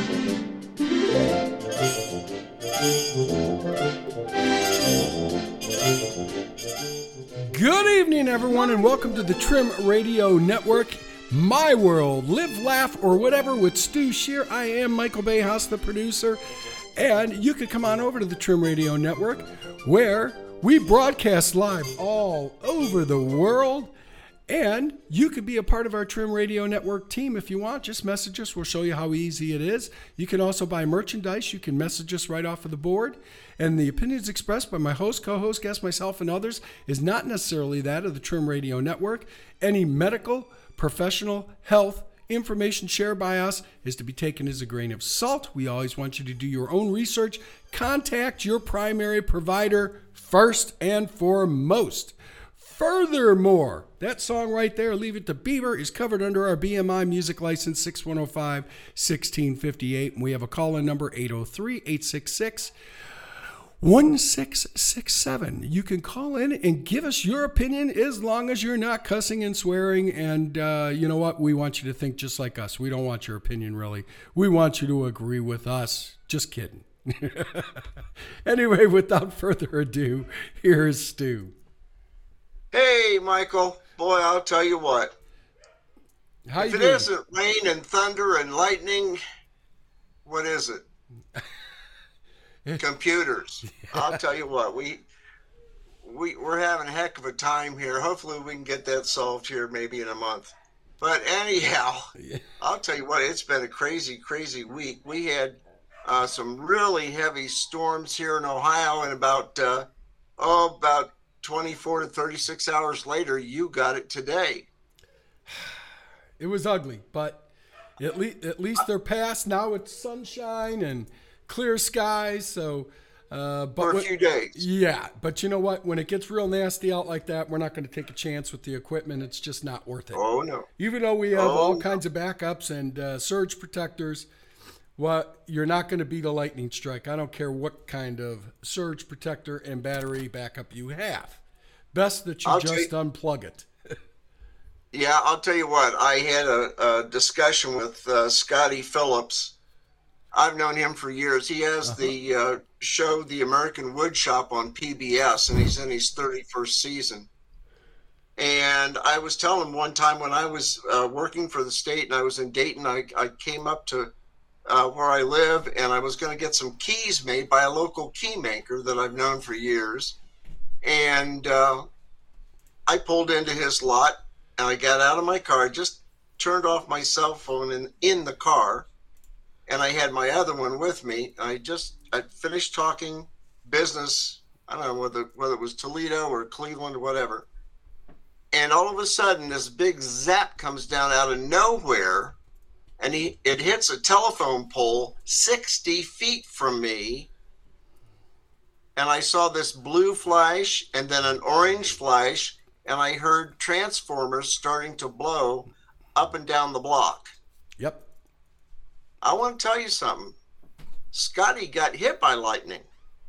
Good evening, everyone, and welcome to the Trim Radio Network. My World, Live, Laugh, or Whatever with Stu Shear. I am Michael Bayhouse, the producer, and you could come on over to the Trim Radio Network, where we broadcast live all over the world, and you could be a part of our Trim Radio Network team if you want. Just message us. We'll show you how easy it is. You can also buy merchandise. You can message us right off of the board. And the opinions expressed by my host, co-host, guest, myself, and others is not necessarily that of the Trim Radio Network. Any medical, professional, health information shared by us is to be taken as a grain of salt. We always want you to do your own research. Contact your primary provider first and foremost. Furthermore, that song right there, Leave It to Beaver, is covered under our BMI music license 6105-1658. And we have a call-in number 803-866-1667. You can call in and give us your opinion as long as you're not cussing and swearing. And you know what? We want you to think just like us. We don't want your opinion, really. We want you to agree with us. Just kidding. Anyway, without further ado, here's Stu. Hey, Michael. Boy, I'll tell you what. How if you it doing? Isn't rain and thunder and lightning, what is it? Computers. I'll tell you what. We're having a heck of a time here. Hopefully we can get that solved here maybe in a month. But anyhow, I'll tell you what. It's been a crazy, crazy week. We had some really heavy storms here in Ohio, and about 24 to 36 hours later, you got it today. It was ugly, but at least they're past. Now it's sunshine and clear skies. So, for a few days. Yeah, but you know what? When it gets real nasty out like that, we're not going to take a chance with the equipment. It's just not worth it. Oh, no. Even though we have all kinds of backups and surge protectors, you're not going to beat a lightning strike. I don't care what kind of surge protector and battery backup you have. Best that you just unplug it. Yeah, I'll tell you what. I had a discussion with Scotty Phillips. I've known him for years. He has the show The American Woodshop on PBS, and he's in his 31st season. And I was telling him one time when I was working for the state and I was in Dayton, I came up to where I live, and I was going to get some keys made by a local key maker that I've known for years. And I pulled into his lot, and I got out of my car, just turned off my cell phone in the car, and I had my other one with me. I finished talking business. I don't know whether it was Toledo or Cleveland or whatever. And all of a sudden, this big zap comes down out of nowhere, and it hits a telephone pole 60 feet from me. And I saw this blue flash and then an orange flash, and I heard transformers starting to blow up and down the block. Yep. I want to tell you something. Scotty got hit by lightning.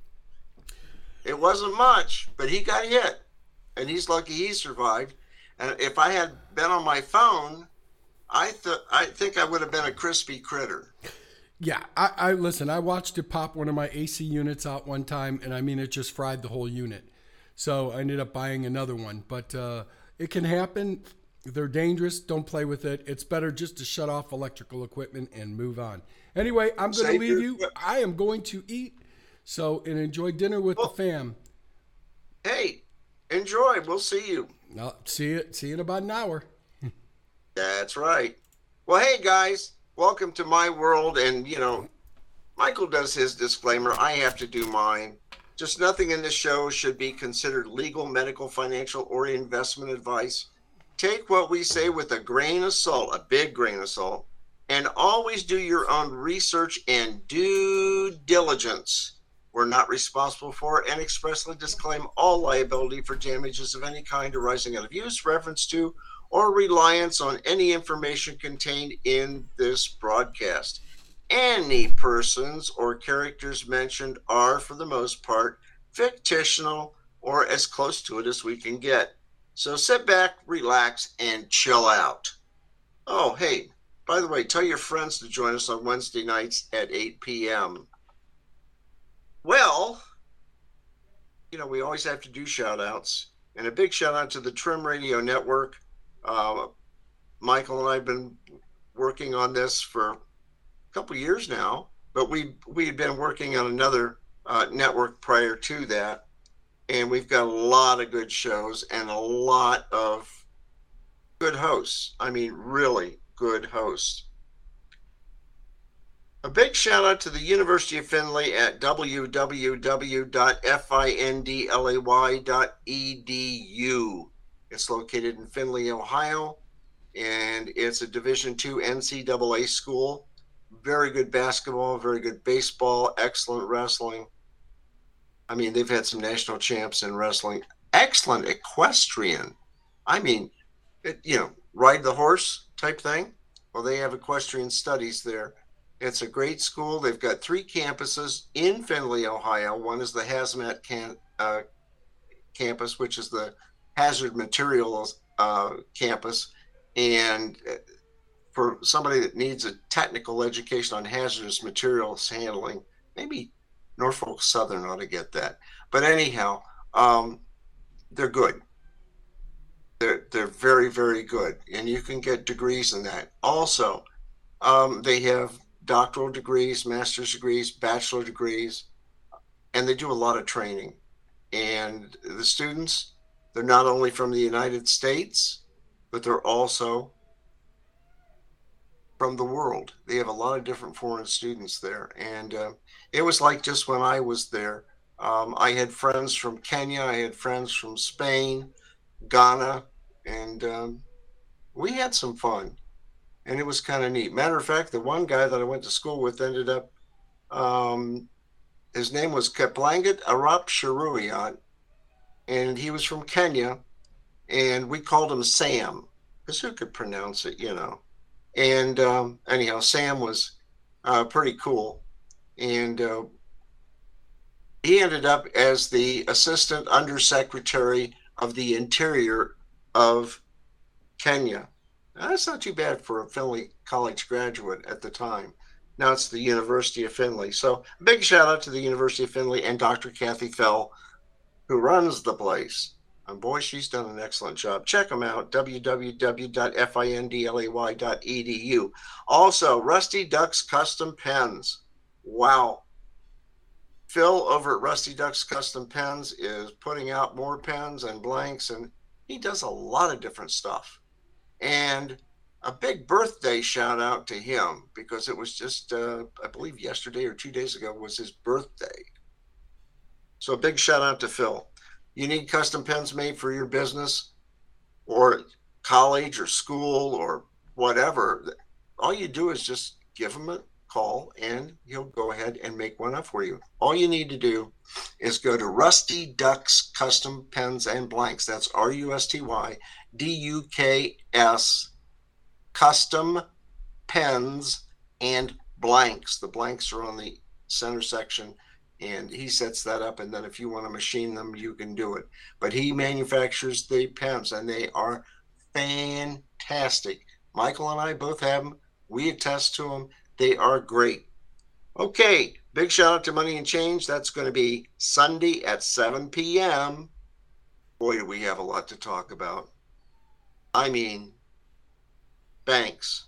It wasn't much, but he got hit, and he's lucky he survived. And if I had been on my phone, I think I would have been a crispy critter. Yeah, I listen, I watched it pop one of my AC units out one time, and I mean, it just fried the whole unit. So I ended up buying another one. But it can happen. They're dangerous. Don't play with it. It's better just to shut off electrical equipment and move on. Anyway, I'm going to leave you. I am going to eat. So, and enjoy dinner with the fam. Hey, enjoy. We'll see you. I'll see you in about an hour. That's right. Well, hey, guys. Welcome to my world, and, Michael does his disclaimer. I have to do mine. Just nothing in this show should be considered legal, medical, financial, or investment advice. Take what we say with a grain of salt, a big grain of salt, and always do your own research and due diligence. We're not responsible for and expressly disclaim all liability for damages of any kind arising out of use, reference to, or reliance on any information contained in this broadcast. Any persons or characters mentioned are, for the most part, fictional or as close to it as we can get. So sit back, relax, and chill out. Oh, hey, by the way, tell your friends to join us on Wednesday nights at 8 p.m. Well, we always have to do shout outs, and a big shout out to the Trim Radio Network. Michael and I have been working on this for a couple of years now, but we had been working on another network prior to that, and we've got a lot of good shows and a lot of good hosts. I mean, really good hosts. A big shout out to the University of Findlay at www.findlay.edu. It's located in Findlay, Ohio, and it's a Division II NCAA school. Very good basketball, very good baseball, excellent wrestling. I mean, they've had some national champs in wrestling. Excellent equestrian. I mean, ride the horse type thing. Well, they have equestrian studies there. It's a great school. They've got 3 campuses in Findlay, Ohio. One is the Hazmat campus, which is the hazard materials campus. And for somebody that needs a technical education on hazardous materials handling, maybe Norfolk Southern ought to get that. But anyhow, they're good. They're very, very good. And you can get degrees in that. Also, they have doctoral degrees, master's degrees, bachelor degrees, and they do a lot of training. And the students, they're not only from the United States, but they're also from the world. They have a lot of different foreign students there. And it was like just when I was there, I had friends from Kenya, I had friends from Spain, Ghana, and we had some fun. And it was kind of neat. Matter of fact, the one guy that I went to school with ended up, his name was Keplangat Arap Sharuyat, and he was from Kenya, and we called him Sam, because who could pronounce it, And anyhow, Sam was pretty cool. And he ended up as the Assistant Undersecretary of the Interior of Kenya. That's not too bad for a Findlay College graduate at the time. Now it's the University of Findlay. So big shout out to the University of Findlay and Dr. Kathy Fell, who runs the place. And boy, she's done an excellent job. Check them out, www.findlay.edu. Also, Rusty Ducks Custom Pens. Wow. Phil over at Rusty Ducks Custom Pens is putting out more pens and blanks, and he does a lot of different stuff. And a big birthday shout out to him, because it was just, I believe yesterday or 2 days ago was his birthday. So a big shout out to Phil. You need custom pens made for your business or college or school or whatever. All you do is just give him a call and he'll go ahead and make one up for you. All you need to do is go to Rusty Ducks Custom Pens and Blanks. That's RUSTYDUKS Custom Pens and Blanks. The blanks are on the center section, and he sets that up, and then if you want to machine them, you can do it. But he manufactures the pens, and they are fantastic. Michael and I both have them. We attest to them. They are great. Okay, big shout out to Money and Change. That's going to be Sunday at 7 p.m. Boy, do we have a lot to talk about. I mean, banks,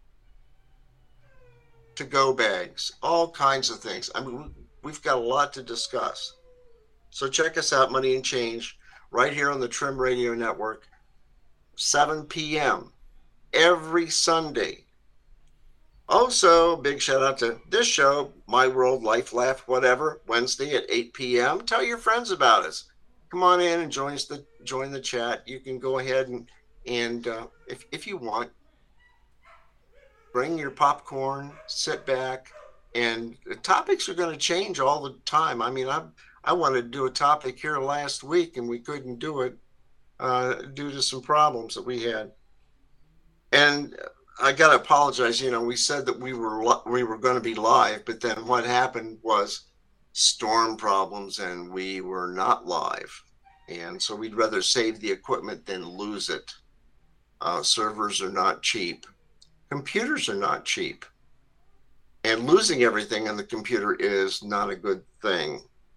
to-go bags, all kinds of things. I mean, we've got a lot to discuss. So check us out, Money and Change, right here on the Trim Radio Network, 7 p.m. every Sunday. Also, big shout out to this show, My World, Life, Laugh, Whatever, Wednesday at 8 p.m. Tell your friends about us. Come on in and join the chat. You can go ahead and if you want, bring your popcorn, sit back, and the topics are going to change all the time. I mean, I wanted to do a topic here last week, and we couldn't do it due to some problems that we had. And I got to apologize. We said that we were going to be live, but then what happened was storm problems, and we were not live. And so we'd rather save the equipment than lose it. Servers are not cheap. computers are not cheap. And losing everything in the computer is not a good thing.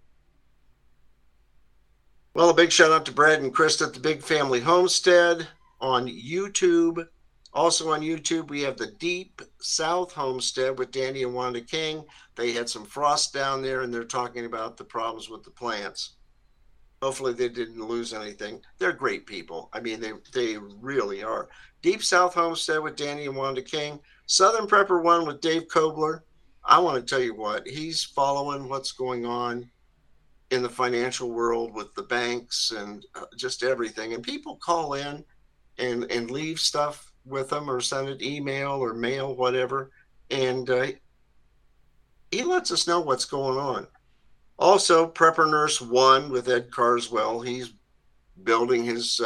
Well, a big shout out to Brad and Chris at the Big Family Homestead on YouTube. Also on YouTube, we have the Deep South Homestead with Danny and Wanda King. They had some frost down there, and they're talking about the problems with the plants. Hopefully they didn't lose anything. They're great people. I mean, they really are. Deep South Homestead with Danny and Wanda King. Southern Prepper One with Dave Kobler. I want to tell you what, he's following what's going on in the financial world with the banks and just everything. And people call in and leave stuff with them or send an email or mail, whatever. And he lets us know what's going on. Also, Prepper Nurse One with Ed Carswell. He's building his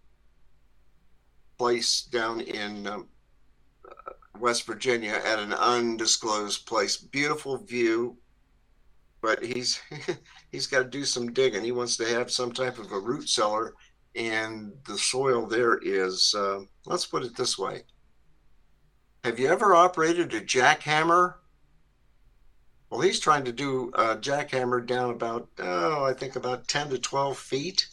place down in West Virginia at an undisclosed place. Beautiful view, but he's got to do some digging. He wants to have some type of a root cellar, and the soil there is, let's put it this way. Have you ever operated a jackhammer? Well, he's trying to do a jackhammer down about, I think about 10 to 12 feet.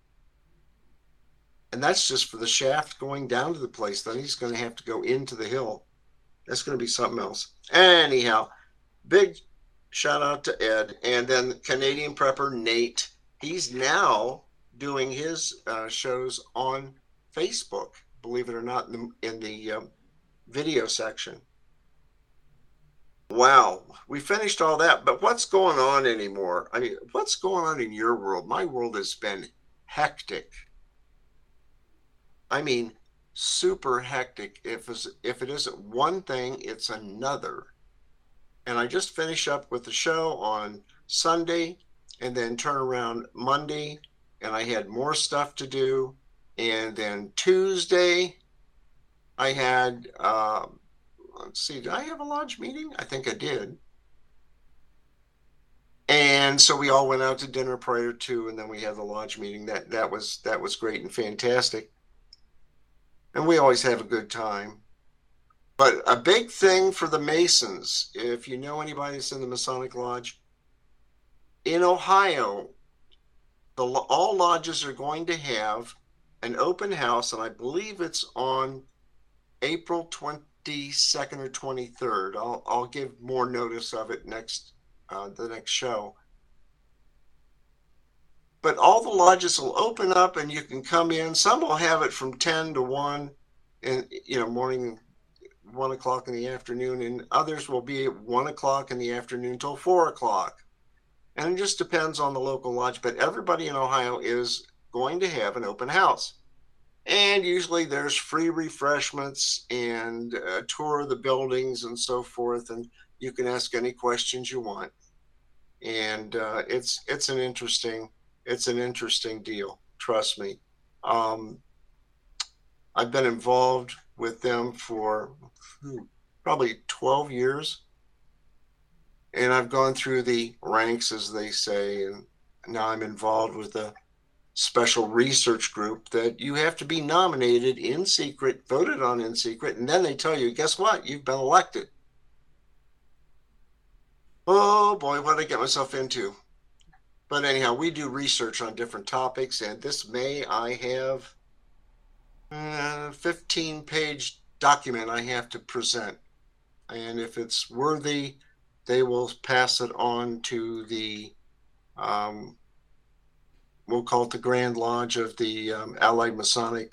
And that's just for the shaft going down to the place. Then he's going to have to go into the hill. That's going to be something else. Anyhow, big shout out to Ed. And then Canadian Prepper Nate. He's now doing his shows on Facebook, believe it or not, in the video section. Wow, we finished all that, but what's going on anymore? I mean, what's going on in your world? My world has been hectic. I mean, super hectic. If it isn't one thing, it's another. And I just finished up with the show on Sunday and then turn around Monday, and I had more stuff to do. And then Tuesday, I had, let's see, did I have a lodge meeting? I think I did. And so we all went out to dinner prior to, and then we had the lodge meeting. That was great and fantastic. And we always have a good time. But a big thing for the Masons, if you know anybody that's in the Masonic Lodge, in Ohio, all lodges are going to have an open house, and I believe it's on April 22nd or 23rd. I'll give more notice of it the next show. But all the lodges will open up and you can come in. Some will have it from 10 to 1 and morning, 1 o'clock in the afternoon, and others will be at 1 o'clock in the afternoon till 4 o'clock. And it just depends on the local lodge, but everybody in Ohio is going to have an open house. And usually there's free refreshments and a tour of the buildings and so forth, and you can ask any questions you want. And it's an interesting deal. Trust me. I've been involved with them for probably 12 years. And I've gone through the ranks, as they say, and now I'm involved with a special research group that you have to be nominated in secret, voted on in secret, and then they tell you, guess what? You've been elected. Oh boy, what did I get myself into? But anyhow, we do research on different topics, and this May I have a 15-page document I have to present. And if it's worthy, they will pass it on to the, we'll call it the Grand Lodge of the Allied Masonic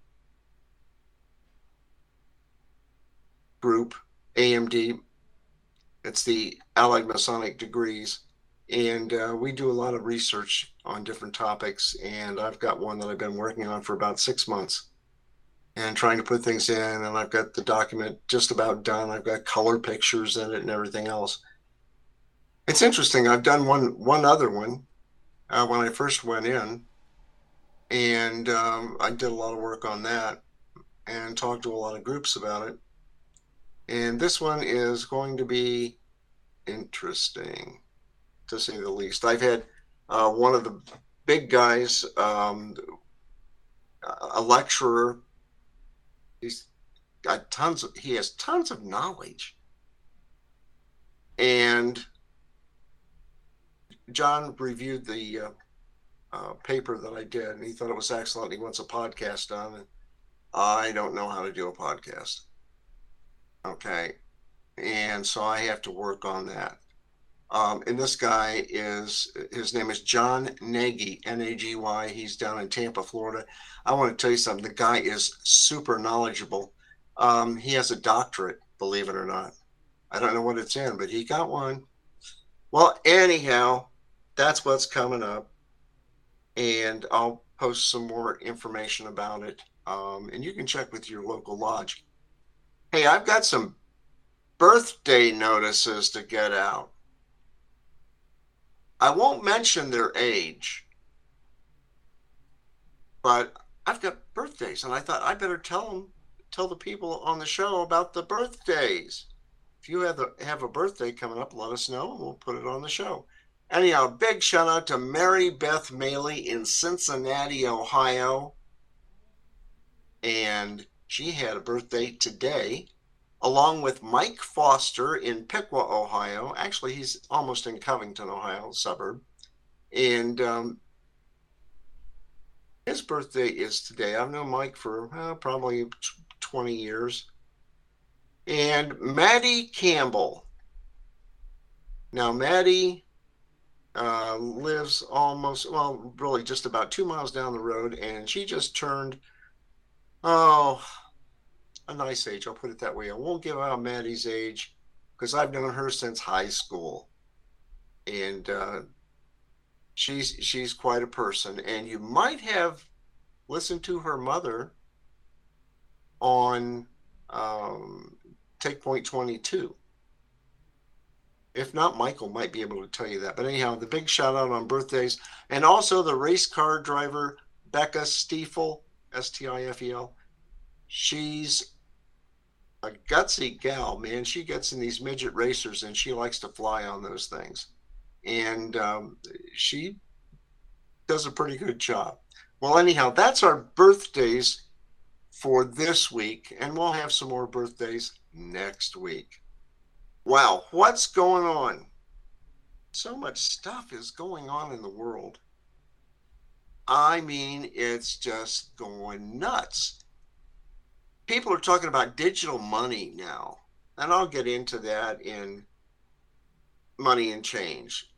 Group, AMD. It's the Allied Masonic Degrees. And we do a lot of research on different topics. And I've got one that I've been working on for about 6 months and trying to put things in. And I've got the document just about done. I've got color pictures in it and everything else. It's interesting. I've done one other one when I first went in. And I did a lot of work on that and talked to a lot of groups about it. And this one is going to be interesting, to say the least. I've had one of the big guys, a lecturer. got he has tons of knowledge. And John reviewed the paper that I did, and he thought it was excellent. He wants a podcast done, and I don't know how to do a podcast. Okay. And so I have to work on that. And this guy his name is John Nagy, Nagy. He's down in Tampa, Florida. I want to tell you something. The guy is super knowledgeable. He has a doctorate, believe it or not. I don't know what it's in, but he got one. Well, anyhow, that's what's coming up. And I'll post some more information about it. And you can check with your local lodge. Hey, I've got some birthday notices to get out. I won't mention their age, but I've got birthdays, and I thought I better tell the people on the show about the birthdays. If you have a birthday coming up, let us know, and we'll put it on the show. Anyhow, big shout out to Mary Beth Maley in Cincinnati, Ohio. And she had a birthday today, along with Mike Foster in Piqua, Ohio. Actually, he's almost in Covington, Ohio, suburb. And his birthday is today. I've known Mike for probably 20 years. And Maddie Campbell. Now, Maddie lives really just about 2 miles down the road, and she just turned, a nice age. I'll put it that way. I won't give out Maddie's age because I've known her since high school, and she's quite a person. And you might have listened to her mother on Take Point 22. If not, Michael might be able to tell you that. But anyhow, the big shout out on birthdays, and also the race car driver Becca Stiefel, Stifel. She's a gutsy gal, man. She gets in these midget racers and she likes to fly on those things. And she does a pretty good job. Well, anyhow, that's our birthdays for this week. And we'll have some more birthdays next week. Wow, what's going on? So much stuff is going on in the world. I mean, it's just going nuts. People are talking about digital money now, and I'll get into that in Money and Change.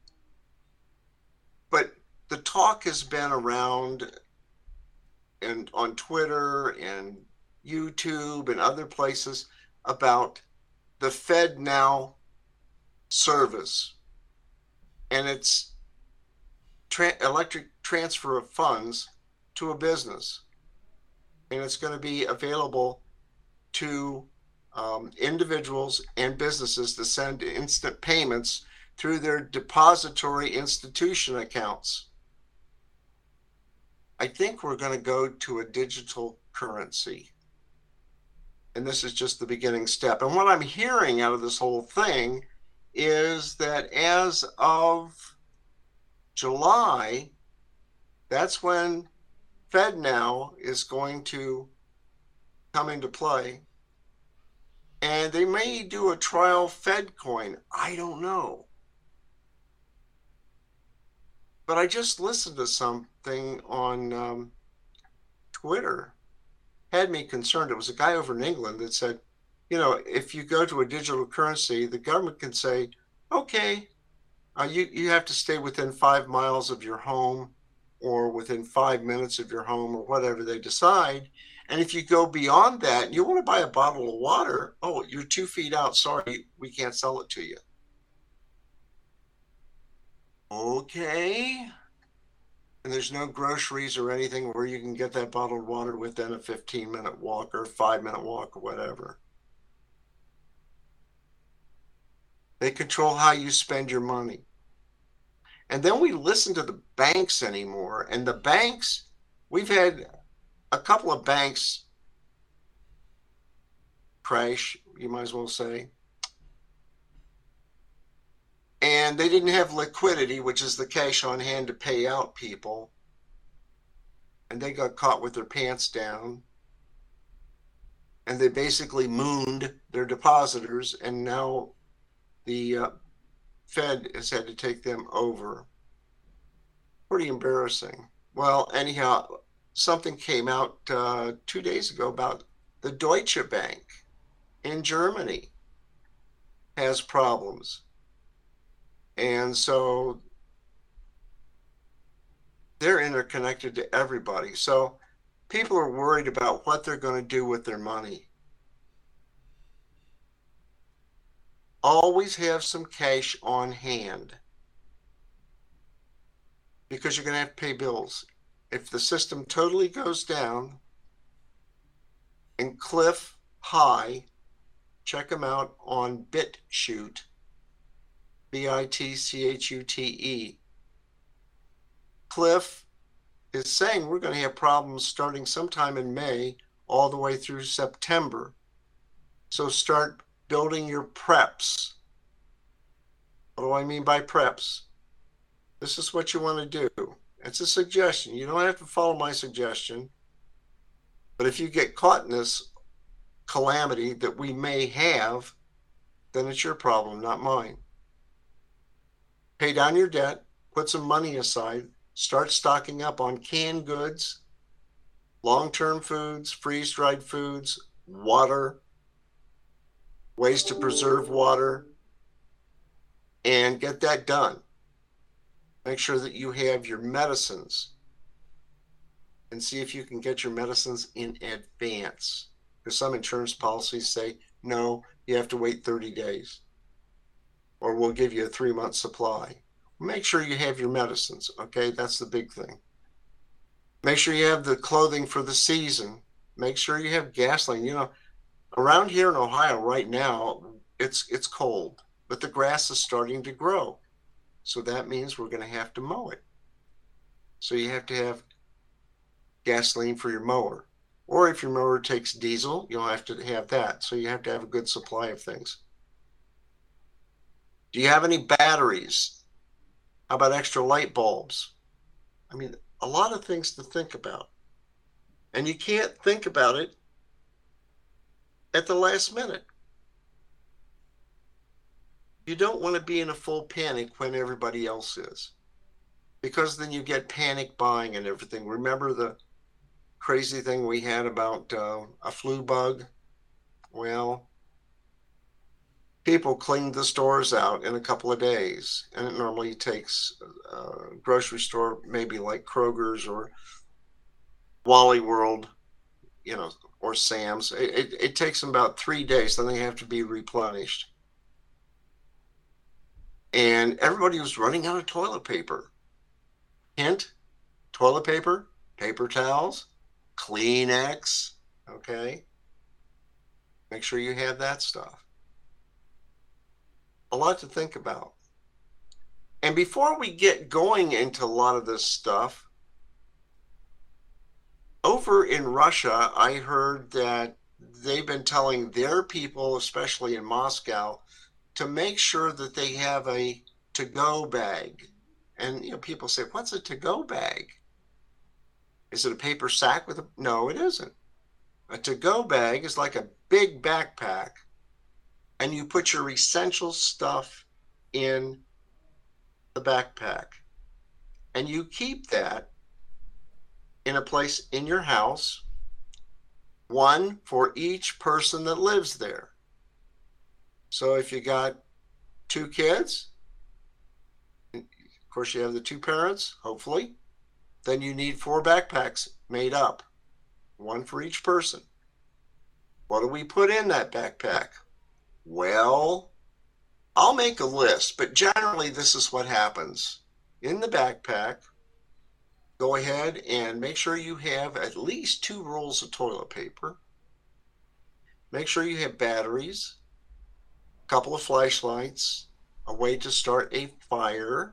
But the talk has been around and on Twitter and YouTube and other places about the FedNow service and its electric transfer of funds to a business. And it's going to be available to individuals and businesses to send instant payments through their depository institution accounts. I think we're going to go to a digital currency. And this is just the beginning step. And what I'm hearing out of this whole thing is that as of July, that's when FedNow is going to come into play. And they may do a trial FedCoin. I don't know. But I just listened to something on Twitter. Had me concerned. It was a guy over in England that said, if you go to a digital currency, the government can say, okay, you have to stay within 5 miles of your home or within 5 minutes of your home or whatever they decide. And if you go beyond that, you want to buy a bottle of water, oh, you're 2 feet out. Sorry, we can't sell it to you. Okay. And there's no groceries or anything where you can get that bottled water within a 15-minute walk or 5-minute walk or whatever. They control how you spend your money. And then we listen to the banks anymore. And the banks, we've had a couple of banks crash, you might as well say. And they didn't have liquidity, which is the cash on hand to pay out people. And they got caught with their pants down. and they basically mooned their depositors, and now the Fed has had to take them over. Pretty embarrassing. Well, anyhow, something came out 2 days ago about the Deutsche Bank in Germany has problems. And so they're interconnected to everybody. So people are worried about what they're going to do with their money. Always have some cash on hand, because you're going to have to pay bills. If the system totally goes down, and Cliff High, check them out on BitChute, BITCHUTE. Cliff is saying we're going to have problems starting sometime in May all the way through September. So start building your preps. What do I mean by preps? This is what you want to do. It's a suggestion. You don't have to follow my suggestion. But if you get caught in this calamity that we may have, then it's your problem, not mine. Pay down your debt, put some money aside, start stocking up on canned goods, long-term foods, freeze-dried foods, water, ways to preserve water, and get that done. Make sure that you have your medicines, and see if you can get your medicines in advance. Because some insurance policies say, no, you have to wait 30 days, or we'll give you a 3-month supply. Make sure you have your medicines, okay? That's the big thing. Make sure you have the clothing for the season. Make sure you have gasoline. You know, around here in Ohio right now, it's cold, but the grass is starting to grow. So that means we're going to have to mow it. So you have to have gasoline for your mower. Or if your mower takes diesel, you'll have to have that. So you have to have a good supply of things. Do you have any batteries? How about extra light bulbs? I mean, a lot of things to think about. And you can't think about it at the last minute. You don't want to be in a full panic when everybody else is, because then you get panic buying and everything. Remember the crazy thing we had about a flu bug? Well, people cleaned the stores out in a couple of days, and it normally takes a grocery store, maybe like Kroger's or Wally World, you know, or Sam's. It takes them about 3 days, then they have to be replenished. And everybody was running out of toilet paper. Hint, toilet paper, paper towels, Kleenex, okay? Make sure you have that stuff. A lot to think about. And before we get going into a lot of this stuff, over in Russia, I heard that they've been telling their people, especially in Moscow, to make sure that they have a to-go bag. And you know, people say, what's a to-go bag? Is it a paper sack with a... No, it isn't. A to-go bag is like a big backpack, and you put your essential stuff in the backpack. And you keep that in a place in your house, one for each person that lives there. So if you got 2 kids, of course you have the 2 parents, hopefully, then you need 4 backpacks made up, one for each person. What do we put in that backpack? Well, I'll make a list, but generally this is what happens. In the backpack, go ahead and make sure you have at least 2 rolls of toilet paper. Make sure you have batteries, a couple of flashlights, a way to start a fire,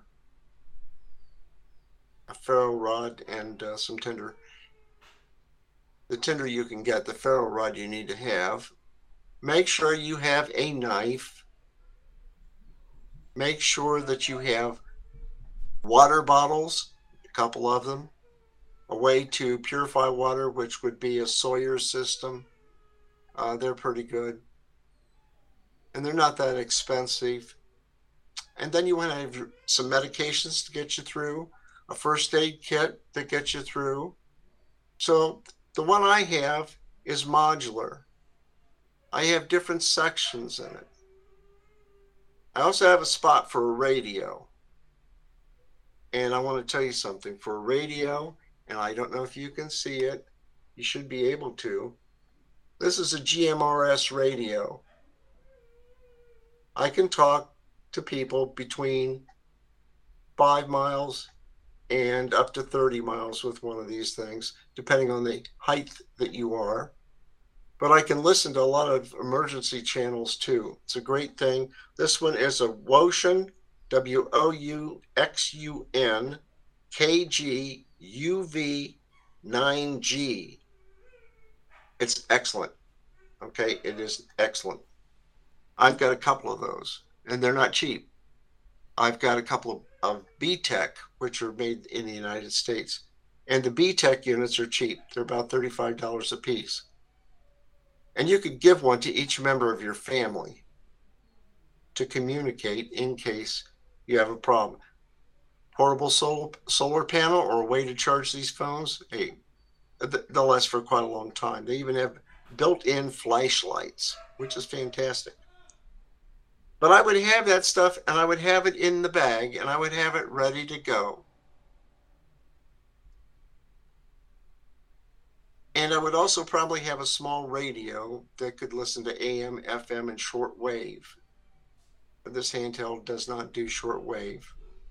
a ferro rod, and some tinder. The tinder you can get, the ferro rod you need to have. Make sure you have a knife. Make sure that you have water bottles, a couple of them, a way to purify water, which would be a Sawyer system. They're pretty good. And they're not that expensive. And then you want to have some medications to get you through, a first aid kit that gets you through. So the one I have is modular. I have different sections in it. I also have a spot for a radio. And I want to tell you something. For a radio, and I don't know if you can see it, you should be able to. This is a GMRS radio. I can talk to people between 5 miles and up to 30 miles with one of these things, depending on the height that you are. But I can listen to a lot of emergency channels too. It's a great thing. This one is a Wouxun, Wouxun KG UV9G. It's excellent. Okay, it is excellent. I've got a couple of those, and they're not cheap. I've got a couple of B-Tech, which are made in the United States. And the B-Tech units are cheap. They're about $35 a piece. And you could give one to each member of your family to communicate in case you have a problem. Portable solar panel or a way to charge these phones, hey, they'll last for quite a long time. They even have built-in flashlights, which is fantastic. But I would have that stuff, and I would have it in the bag, and I would have it ready to go. And I would also probably have a small radio that could listen to AM, FM, and shortwave. But this handheld does not do shortwave.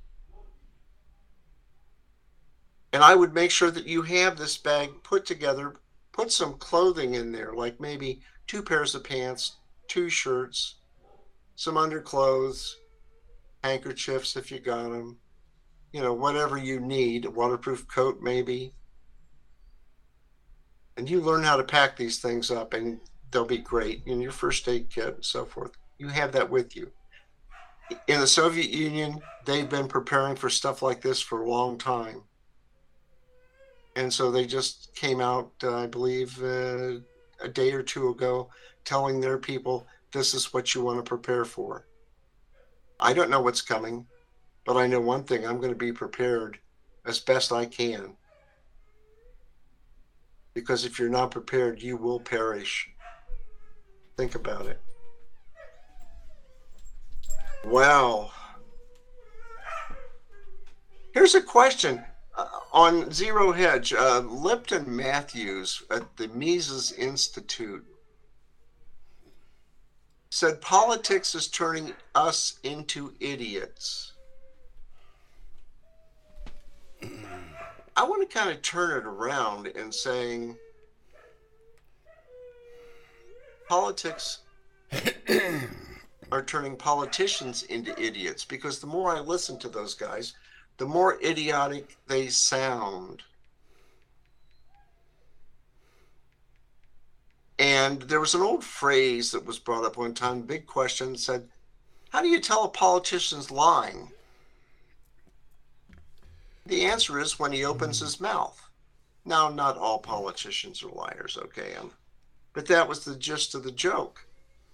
And I would make sure that you have this bag put together, put some clothing in there, like maybe 2 pairs of pants, 2 shirts, some underclothes, handkerchiefs if you got them, whatever you need, a waterproof coat maybe. And you learn how to pack these things up, and they'll be great. In your first aid kit and so forth, you have that with you. In the Soviet Union, they've been preparing for stuff like this for a long time. And so they just came out, I believe, a day or 2 ago, telling their people, this is what you want to prepare for. I don't know what's coming, but I know one thing, I'm going to be prepared as best I can. Because if you're not prepared, you will perish. Think about it. Wow. Here's a question on Zero Hedge. Lipton Matthews at the Mises Institute said politics is turning us into idiots. I want to kind of turn it around and saying politics are turning politicians into idiots, because the more I listen to those guys, the more idiotic they sound. And there was an old phrase that was brought up one time, big question, said, how do you tell a politician's lying? The answer is when he opens his mouth. Now, not all politicians are liars, okay? But that was the gist of the joke.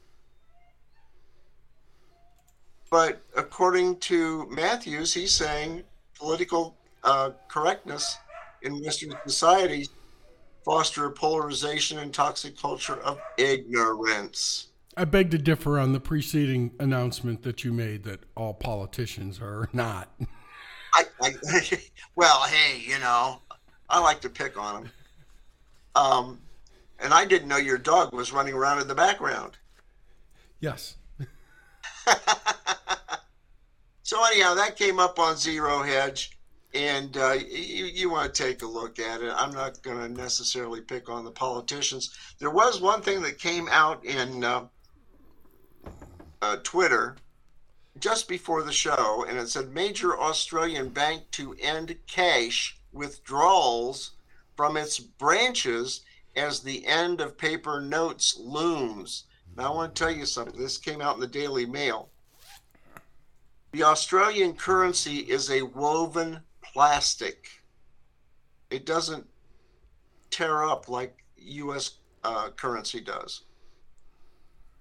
But according to Matthews, he's saying political correctness in Western societies foster a polarization and toxic culture of ignorance. I beg to differ on the preceding announcement that you made that all politicians are not. Well, hey, I like to pick on them. And I didn't know your dog was running around in the background. Yes. So anyhow, that came up on Zero Hedge, and you want to take a look at it. I'm not going to necessarily pick on the politicians. There was one thing that came out in Twitter just before the show, and it said major Australian bank to end cash withdrawals from its branches as the end of paper notes looms. Now I want to tell you something. This came out in the Daily Mail. The Australian currency is a woven plastic. It doesn't tear up like U.S. Currency does.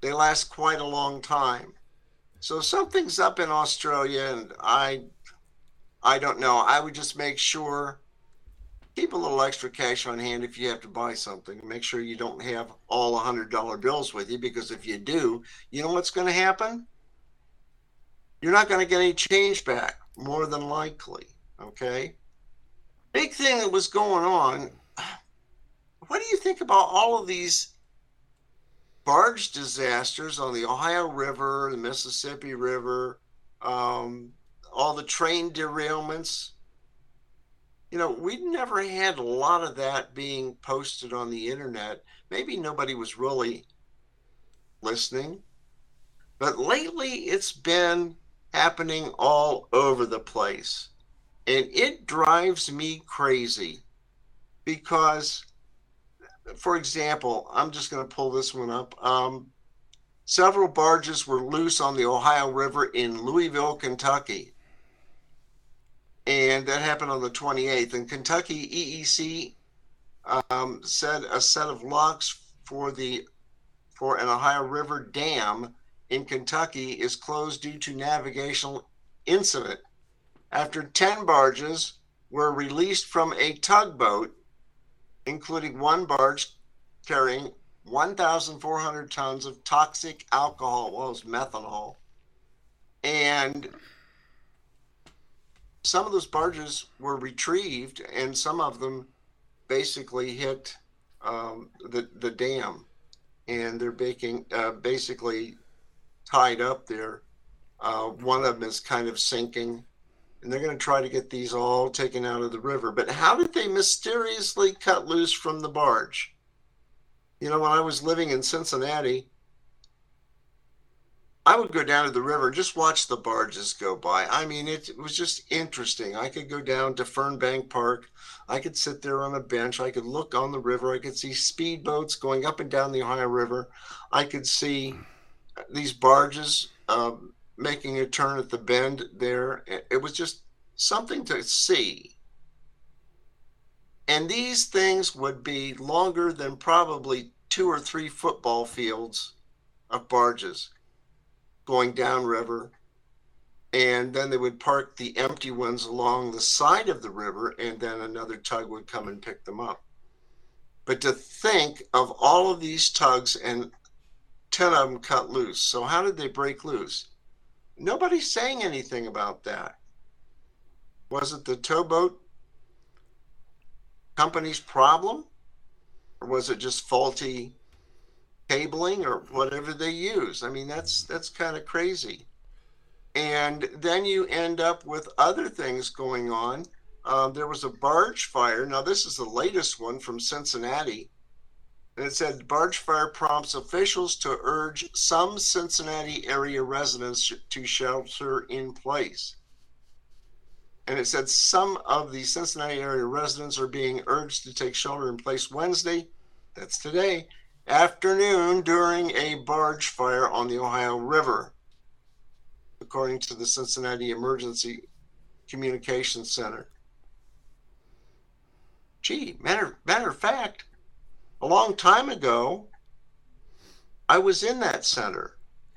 they last quite a long time. So something's up in Australia, and I don't know. I would just make sure, keep a little extra cash on hand if you have to buy something. Make sure you don't have all $100 bills with you, because if you do, you know what's going to happen? You're not going to get any change back, more than likely. Okay? Big thing that was going on. What do you think about all of these barge disasters on the Ohio River, the Mississippi River, all the train derailments? You know, we never had a lot of that being posted on the internet. Maybe nobody was really listening. But lately, it's been happening all over the place. And it drives me crazy because, for example, I'm just going to pull this one up. Several barges were loose on the Ohio River in Louisville, Kentucky. And that happened on the 28th. And Kentucky EEC said a set of locks for an Ohio River dam in Kentucky is closed due to navigational incident after 10 barges were released from a tugboat, including one barge carrying 1,400 tons of toxic alcohol, well, it was methanol. And some of those barges were retrieved, and some of them basically hit the dam, and they're basically tied up there. One of them is kind of sinking, and they're going to try to get these all taken out of the river. But how did they mysteriously cut loose from the barge? You know, when I was living in Cincinnati, I would go down to the river, just watch the barges go by. I mean, it was just interesting. I could go down to Fernbank Park. I could sit there on a bench. I could look on the river. I could see speedboats going up and down the Ohio River. I could see these barges making a turn at the bend there. It was just something to see. And these things would be longer than probably 2 or 3 football fields of barges going downriver. And then they would park the empty ones along the side of the river, and then another tug would come and pick them up. But to think of all of these tugs and 10 of them cut loose. So how did they break loose? Nobody's saying anything about that. Was it the towboat company's problem? Or was it just faulty cabling or whatever they use? I mean, that's kind of crazy. And then you end up with other things going on. There was a barge fire. Now, this is the latest one from Cincinnati. And it said, barge fire prompts officials to urge some Cincinnati area residents to shelter in place. And it said some of the Cincinnati area residents are being urged to take shelter in place Wednesday, that's today, afternoon during a barge fire on the Ohio River, according to the Cincinnati Emergency Communications Center. Gee, matter of fact, a long time ago, I was in that center.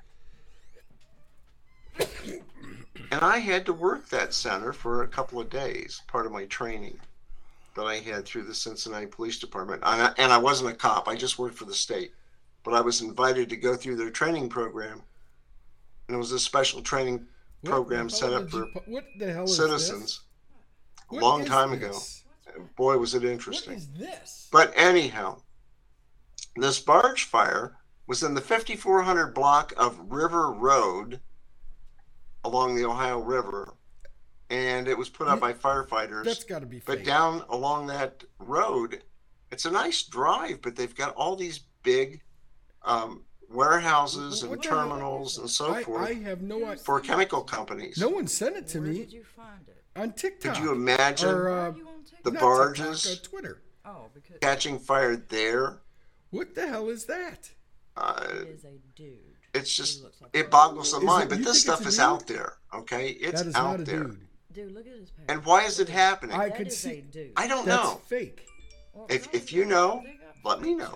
And I had to work that center for a couple of days, part of my training that I had through the Cincinnati Police Department. And I wasn't a cop, I just worked for the state. But I was invited to go through their training program. And it was a special training program set up for citizens a long time ago. Boy, was it interesting. What is this? But anyhow, this barge fire was in the 5400 block of River Road along the Ohio River, and it was put up by firefighters. That's got to be fake. But down along that road, it's a nice drive, but they've got all these big warehouses and terminals and so forth. I have no idea. For chemical companies. No one sent it to me. Where did you find it? On TikTok. Could you imagine the not barges TikTok, Twitter because catching fire there? What the hell is that? it is a dude. It's just, He looks like it boggles the Is mind. it- But you this think stuff it's a is dude? out there, okay? It's That is out not a there. dude. Dude, look at his pants. And why is it happening? I That could is see. a dude. I don't That's know. fake. Well, If guys, you know, they got let me know. strap-on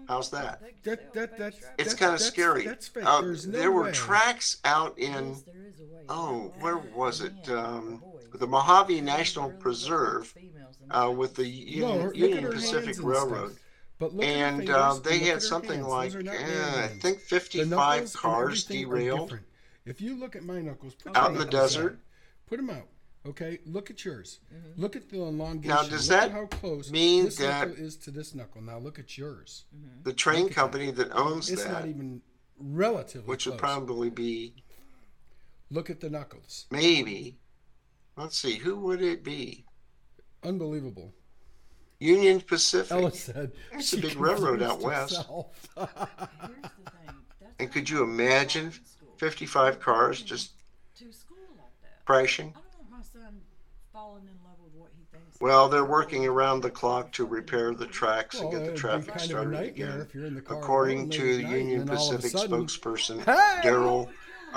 How's that? It's That's kind of scary. That's fake. There's no There were way. tracks out in, Yes, there is a way. oh, where was it? The The Mojave National Preserve with the Look at Union her Pacific hands and Railroad. stuff. But look at her And fingers, they and look had at her something hands. like, Those are not man I hands. think The 55 knuckles and cars everything are derailed different. If you look at my knuckles, put out your in the knuckles desert. out. Put them out. Okay, look at yours. Look at the elongation. Now, does look that at how close mean this that knuckle is to this knuckle? Now look at yours. The train Look at company that owns It's that, not even relatively which close. would probably be Look at the knuckles. maybe, let's see, who would it be? Unbelievable. Union Pacific. Ella said There's she a big railroad out confused west. herself. Here's the thing. That's And could why you I don't imagine go to school. 55 cars just To school like that. crashing? I don't want my son falling in love with what he thinks. Well, they're working around the clock to repair the tracks and Well, get the it'd be traffic kind of a started nightmare again. if you're in the car According alone to late the at night, Union and then all of a Pacific sudden, spokesperson, Hey! Daryl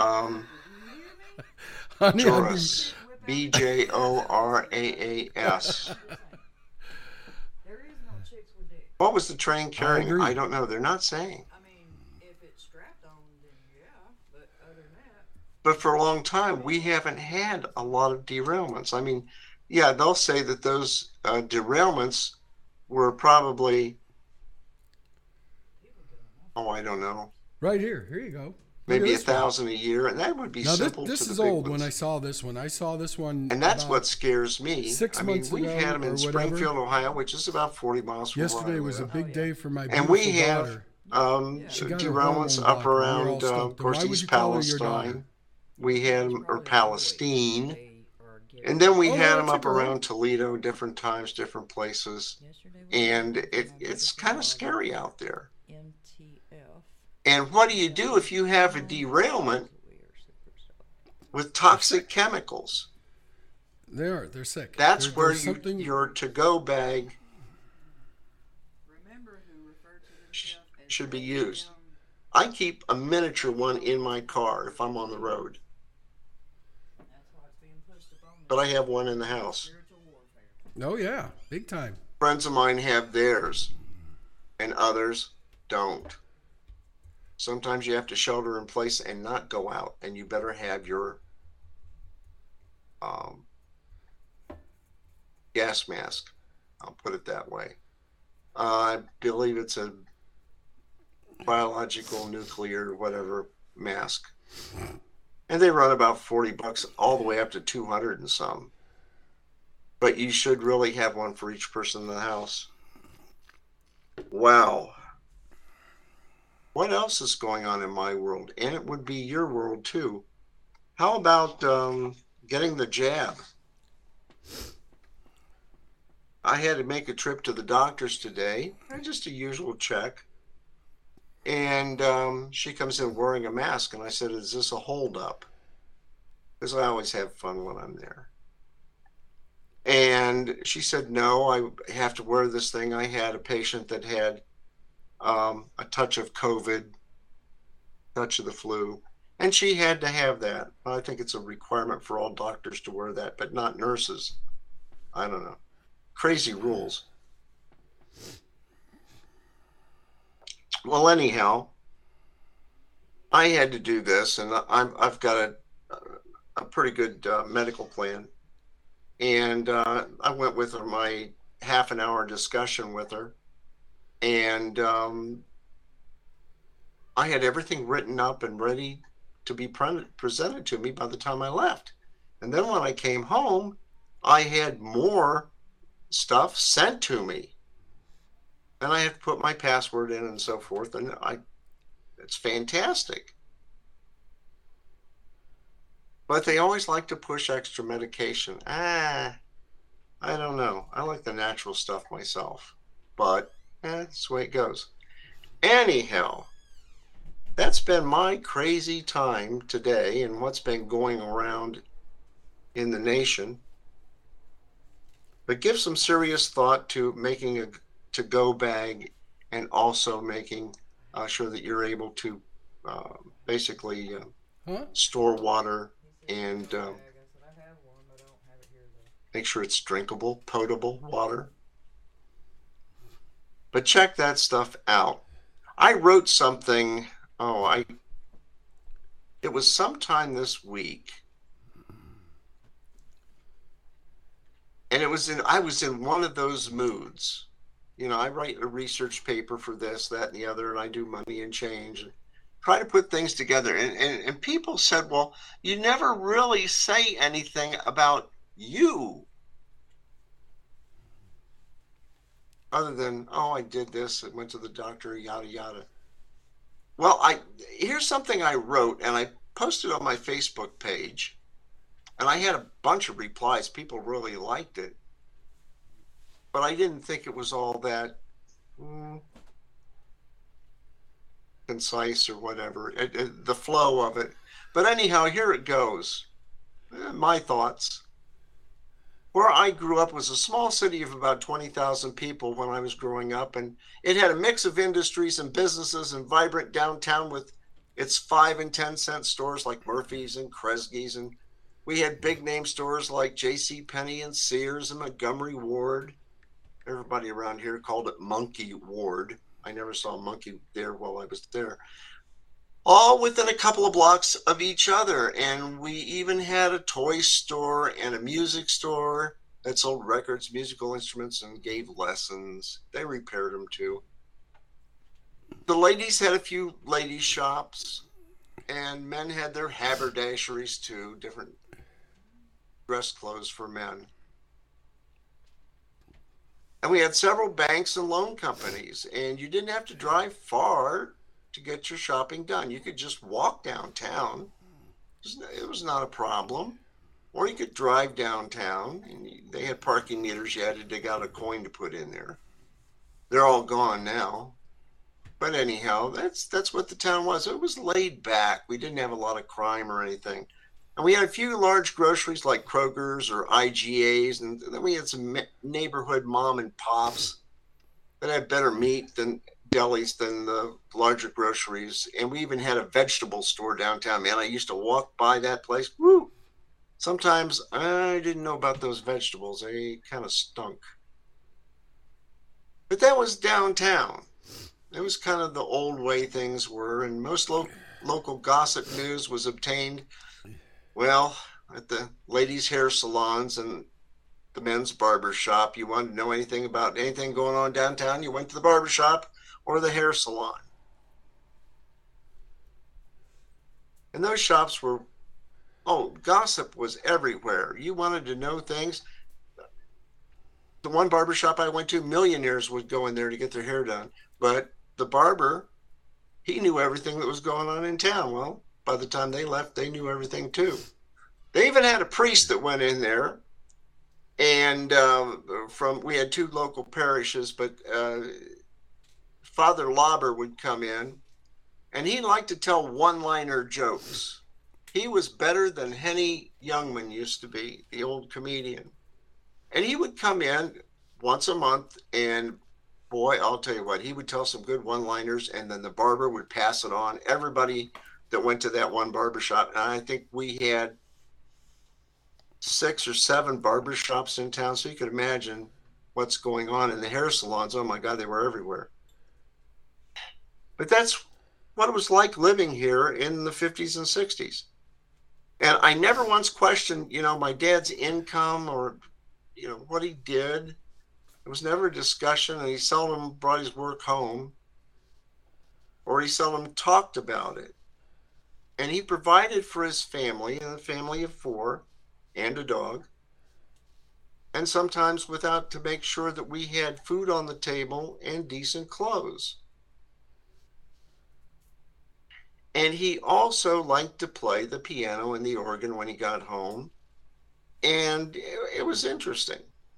honey, Joras, Bjoraas. There is no chicks with dick. What was the train carrying? agree. I don't know. They're not saying. I mean, if it's strapped on, then yeah. But other than that, But for a long time, we haven't had a lot of derailments. I mean, yeah, they'll say that those derailments were probably, oh, I don't know, right here. Here you go. maybe Look at this one. 1,000 a year, and that would be Now simple this to the is big old. ones. When I saw this one, And that's about what scares me. 6 I mean, months we've ago had them in or whatever. Springfield, Ohio, which is about 40 miles from where Yesterday I was a live. big day for my And beautiful we have daughter. She got her derailments hormone up blocked, and we were all around, stoked. of course, Why would East you call her your Palestine. daughter? We had them, or probably a boy. Palestine. They are gay. And then we Oh, had no, them it's a up girl. around Toledo, different times, different places. Yesterday was And my it's biggest kind of dog, scary out there. MTF. And what do you do if you have a derailment We are super stoked. with toxic chemicals? They're sick. That's There's where something. your to-go bag Remember who referred to themselves as should be AM? used. I keep a miniature one in my car if I'm on the road, That's why it's being pushed upon but I us. have one in the house. Spiritual warfare. Oh yeah, big time. Friends of mine have theirs, and others don't. Sometimes you have to shelter in place and not go out, and you better have your gas mask. I'll put it that way. I believe it's a biological, nuclear, whatever mask. And they run about $40 all the way up to 200 and some. But you should really have one for each person in the house. Wow. What else is going on in my world? And it would be your world too. How about getting the jab? I had to make a trip to the doctor's today, just a usual check. And she comes in wearing a mask, and I said, "Is this a holdup?" Because I always have fun when I'm there. And she said, "No, I have to wear this thing." I had a patient that had a touch of COVID, touch of the flu, and she had to have that. I think it's a requirement for all doctors to wear that, but not nurses. I don't know. Crazy rules. Well, anyhow, I had to do this, and I've got a pretty good medical plan. And I went with her, my half an hour discussion with her. And I had everything written up and ready to be presented to me by the time I left. And then when I came home, I had more stuff sent to me. And I have to put my password in and so forth. And it's fantastic. But they always like to push extra medication. I don't know. I like the natural stuff myself. But that's the way it goes. Anyhow, that's been my crazy time today and what's been going around in the nation. But give some serious thought to making a to-go bag and also making sure that you're able to basically store water and make sure it's drinkable, potable water. But check that stuff out. I wrote something. It was sometime this week, and I was in one of those moods. I write a research paper for this, that, and the other, and I do money and change, and try to put things together. And people said, well, you never really say anything about you, other than, oh, I did this, I went to the doctor, yada, yada. Well, here's something I wrote, and I posted on my Facebook page, and I had a bunch of replies. People really liked it. But I didn't think it was all that concise or whatever, the flow of it. But anyhow, here it goes. My thoughts. Where I grew up was a small city of about 20,000 people when I was growing up, and it had a mix of industries and businesses and vibrant downtown with its 5 and 10 cent stores like Murphy's and Kresge's, and we had big name stores like J.C. Penney and Sears and Montgomery Ward. Everybody around here called it Monkey Ward. I never saw a monkey there while I was there. All within a couple of blocks of each other. And we even had a toy store and a music store that sold records, musical instruments, and gave lessons. They repaired them too. The ladies had a few ladies' shops, and men had their haberdasheries too, different dress clothes for men. And we had several banks and loan companies, and you didn't have to drive far to get your shopping done. You could just walk downtown. It was not a problem. Or you could drive downtown, and they had parking meters. You had to dig out a coin to put in there. They're all gone now. But anyhow, that's what the town was. It was laid back. We didn't have a lot of crime or anything. And we had a few large groceries like Kroger's or IGA's, and then we had some neighborhood mom and pops that had better meat than delis than the larger groceries. And we even had a vegetable store downtown. Man, I used to walk by that place. Woo! Sometimes I didn't know about those vegetables. They kind of stunk. But that was downtown. It was kind of the old way things were, and most local gossip news was obtained, well, at the ladies' hair salons and the men's barber shop. You wanted to know anything about anything going on downtown, you went to the barber shop or the hair salon. And those shops were, gossip was everywhere. You wanted to know things. The one barber shop I went to, millionaires would go in there to get their hair done. But the barber, he knew everything that was going on in town. Well, by the time they left, they knew everything too. They even had a priest that went in there, and we had 2 local parishes, but Father Lauber would come in, and he liked to tell one-liner jokes. He was better than Henny Youngman used to be, the old comedian. And he would come in once a month, and boy, I'll tell you what, he would tell some good one-liners, and then the barber would pass it on. Everybody that went to that one barbershop, and I think we had 6 or 7 barbershops in town, so you could imagine what's going on in the hair salons. Oh my God, they were everywhere. But that's what it was like living here in the 50s and 60s. And I never once questioned, my dad's income or, what he did. It was never a discussion, and he seldom brought his work home, or he seldom talked about it. And he provided for his family, and a family of 4 and a dog, and sometimes to make sure that we had food on the table and decent clothes. And he also liked to play the piano and the organ when he got home, and it was interesting.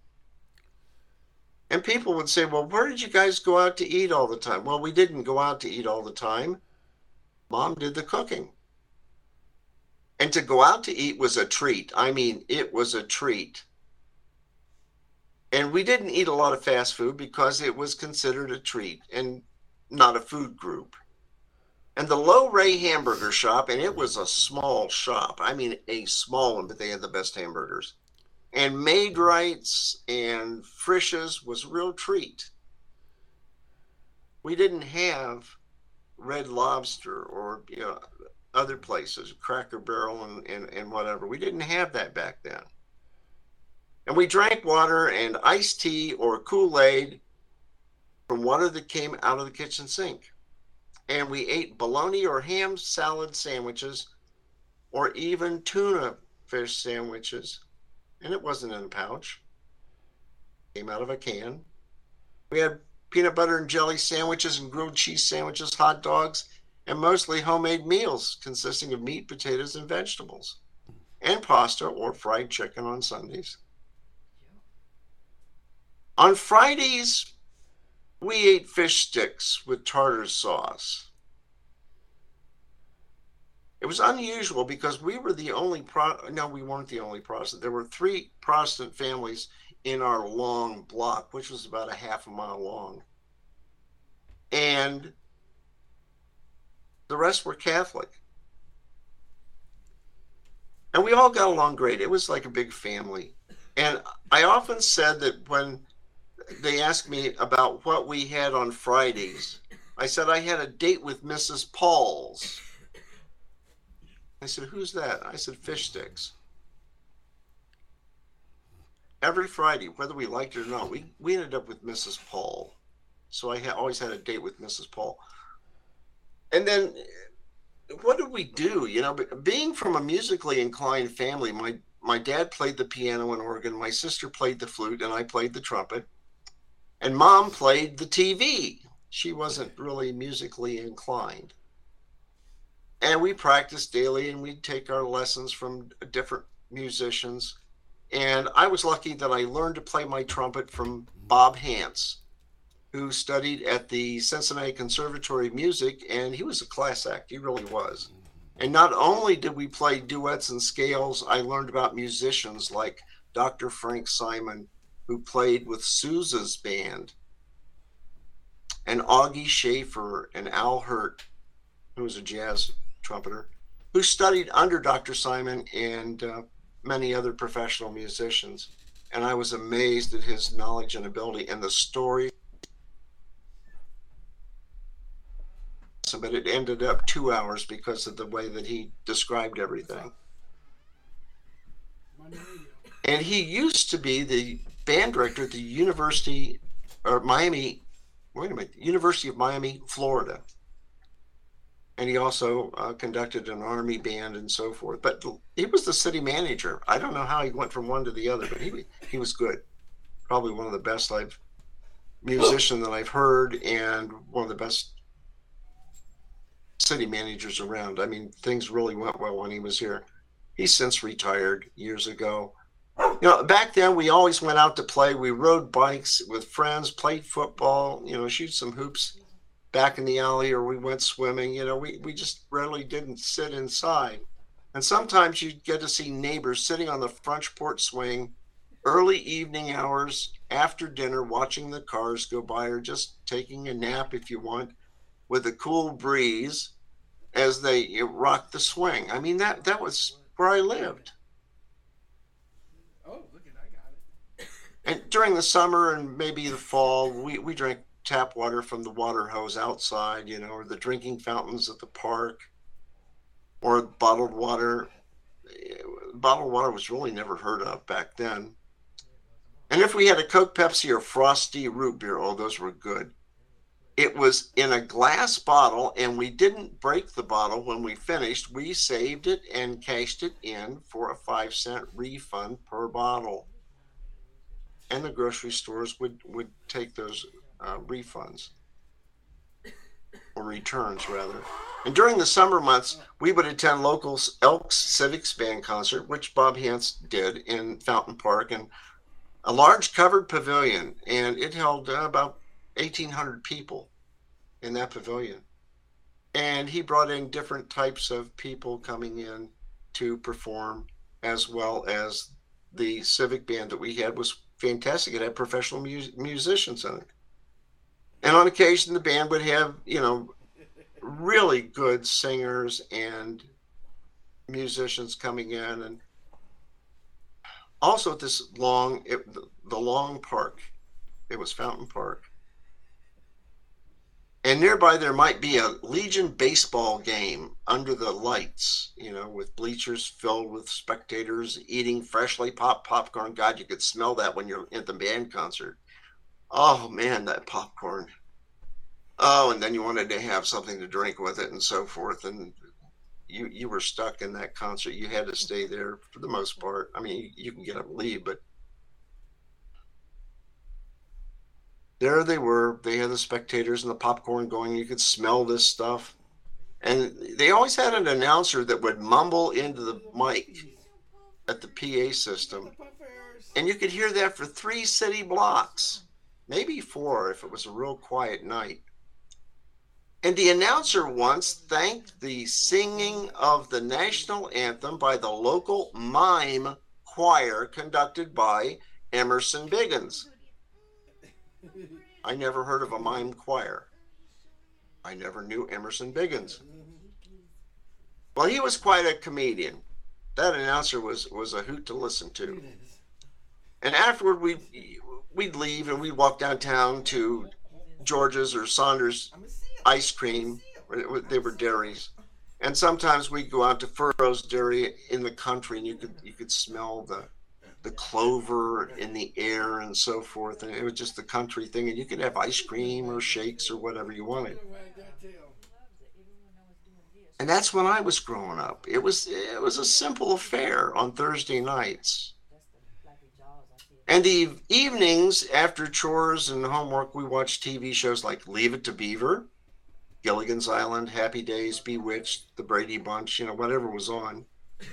And people would say, well, where did you guys go out to eat all the time? Well, we didn't go out to eat all the time. Mom did the cooking. And to go out to eat was a treat. I mean, it was a treat. And we didn't eat a lot of fast food because it was considered a treat and not a food group. And the Low Ray Hamburger Shop, and it was a small shop. I mean, a small one, but they had the best hamburgers. And Maid-Rites and Frisch's was a real treat. We didn't have Red Lobster or other places, Cracker Barrel and whatever. We didn't have that back then. And we drank water and iced tea or Kool-Aid from water that came out of the kitchen sink. And we ate bologna or ham salad sandwiches or even tuna fish sandwiches. And it wasn't in a pouch. It came out of a can. We had peanut butter and jelly sandwiches and grilled cheese sandwiches, hot dogs, and mostly homemade meals consisting of meat, potatoes, and vegetables, and pasta or fried chicken on Sundays. On Fridays, we ate fish sticks with tartar sauce. It was unusual because we were the only no, we weren't the only Protestant. There were 3 Protestant families in our long block, which was about a half a mile long. And the rest were Catholic. And we all got along great. It was like a big family. And I often said that when they asked me about what we had on Fridays, I said I had a date with Mrs. Paul's. I said, who's that? I said, fish sticks. Every Friday, whether we liked it or not, we ended up with Mrs. Paul. So I always had a date with Mrs. Paul. And then what did we do? Being from a musically inclined family, my dad played the piano and organ, my sister played the flute, and I played the trumpet. And Mom played the TV. She wasn't really musically inclined. And we practiced daily, and we'd take our lessons from different musicians. And I was lucky that I learned to play my trumpet from Bob Hance, who studied at the Cincinnati Conservatory of Music, and he was a class act. He really was. And not only did we play duets and scales, I learned about musicians like Dr. Frank Simon, who played with Sousa's band, and Augie Schaefer and Al Hurt, who was a jazz trumpeter, who studied under Dr. Simon and many other professional musicians. And I was amazed at his knowledge and ability and the story. But it ended up 2 hours because of the way that he described everything. And he used to be the band director at the University of Miami, Florida. And he also conducted an Army band and so forth. But he was the city manager. I don't know how he went from one to the other, but he was good. Probably one of the best musician that I've heard, and one of the best city managers around. I mean, things really went well when he was here. He's since retired years ago. Back then we always went out to play. We rode bikes with friends, played football, shoot some hoops back in the alley, or we went swimming. We just rarely didn't sit inside. And sometimes you'd get to see neighbors sitting on the front porch swing, early evening hours after dinner, watching the cars go by, or just taking a nap if you want, with a cool breeze as they rocked the swing. I mean, that was where I lived. Oh, look at, I got it. And during the summer and maybe the fall, we drank tap water from the water hose outside, or the drinking fountains at the park, or bottled water. Bottled water was really never heard of back then. And if we had a Coke, Pepsi, or Frosty root beer, those were good. It was in a glass bottle, and we didn't break the bottle when we finished. We saved it and cashed it in for a 5-cent refund per bottle. And the grocery stores would take those refunds, or returns rather. And during the summer months, we would attend local Elks Civics Band concert, which Bob Hance did in Fountain Park, and a large covered pavilion, and it held about 1,800 people in that pavilion. And he brought in different types of people coming in to perform, as well as the civic band that we had was fantastic. It had professional musicians in it. And on occasion, the band would have, really good singers and musicians coming in. And also at this the long park, it was Fountain Park. And nearby there might be a Legion baseball game under the lights, with bleachers filled with spectators eating freshly popped popcorn. God, you could smell that when you're at the band concert. Oh man, that popcorn. Oh, and then you wanted to have something to drink with it and so forth. And you were stuck in that concert. You had to stay there for the most part. I mean, you can get up and leave, but there they were. They had the spectators and the popcorn going. You could smell this stuff. And they always had an announcer that would mumble into the mic at the PA system. And you could hear that for 3 city blocks, maybe 4 if it was a real quiet night. And the announcer once thanked the singing of the national anthem by the local mime choir conducted by Emerson Biggins. I never heard of a mime choir. I never knew Emerson Biggins. Well, he was quite a comedian. That announcer was a hoot to listen to. And afterward, we'd leave and we'd walk downtown to George's or Saunders ice cream. They were dairies. And sometimes we'd go out to Furrow's Dairy in the country, and you could smell the clover in the air and so forth. And it was just the country thing. And you could have ice cream or shakes or whatever you wanted. And that's when I was growing up. It was a simple affair on Thursday nights. And the evenings after chores and homework, we watched TV shows like Leave It to Beaver, Gilligan's Island, Happy Days, Bewitched, The Brady Bunch, whatever was on.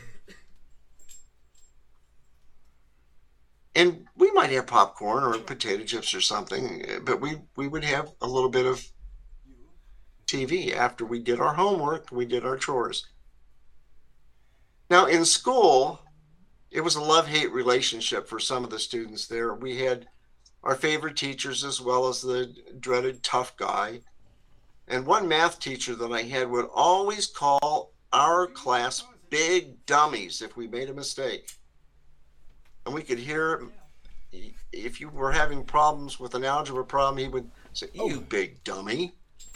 And we might have popcorn or potato chips or something, but we would have a little bit of TV after we did our homework, we did our chores. Now in school, it was a love-hate relationship for some of the students there. We had our favorite teachers as well as the dreaded tough guy. And one math teacher that I had would always call our class big dummies if we made a mistake. And we could hear, if you were having problems with an algebra problem, he would say, "You big dummy."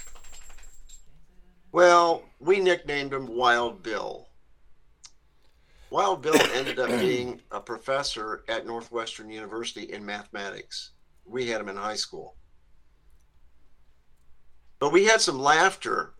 Well, we nicknamed him Wild Bill. Wild Bill ended up being a professor at Northwestern University in mathematics. We had him in high school. But we had some laughter.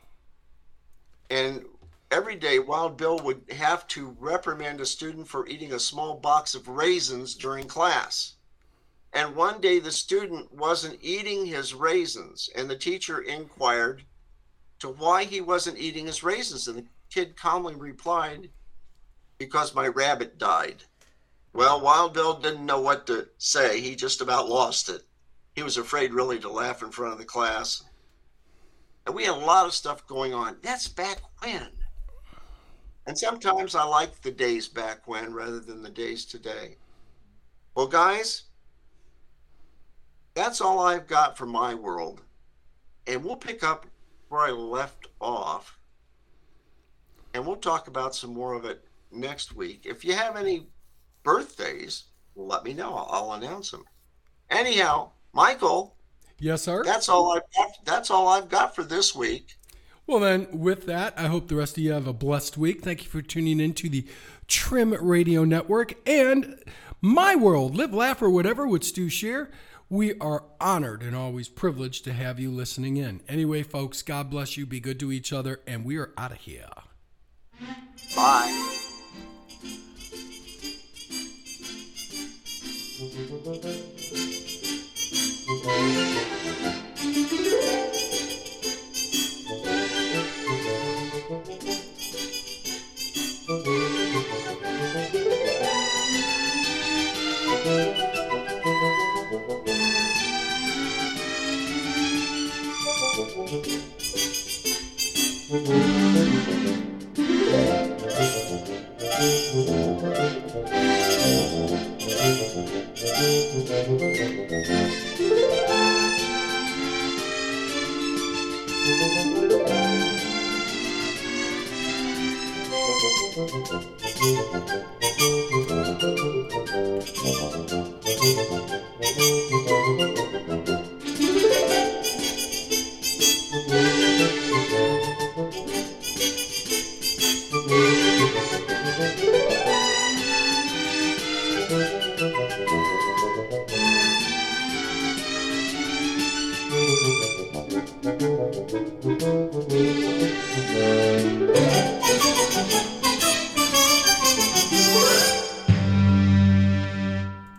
And every day, Wild Bill would have to reprimand a student for eating a small box of raisins during class. And one day, the student wasn't eating his raisins, and the teacher inquired to why he wasn't eating his raisins. And the kid calmly replied, "Because my rabbit died." Well, Wild Bill didn't know what to say. He just about lost it. He was afraid really to laugh in front of the class. And we had a lot of stuff going on. That's back when. And sometimes I like the days back when rather than the days today. Well, guys, that's all I've got for my world. And we'll pick up where I left off. And we'll talk about some more of it next week. If you have any birthdays, let me know. I'll announce them. Anyhow, Michael. Yes, sir. That's all I've got for this week. Well, then, with that, I hope the rest of you have a blessed week. Thank you for tuning in to the Trim Radio Network and My World, Live, Laugh, or Whatever with Stu Shear. We are honored and always privileged to have you listening in. Anyway, folks, God bless you. Be good to each other, and we are out of here. Bye. Thank you.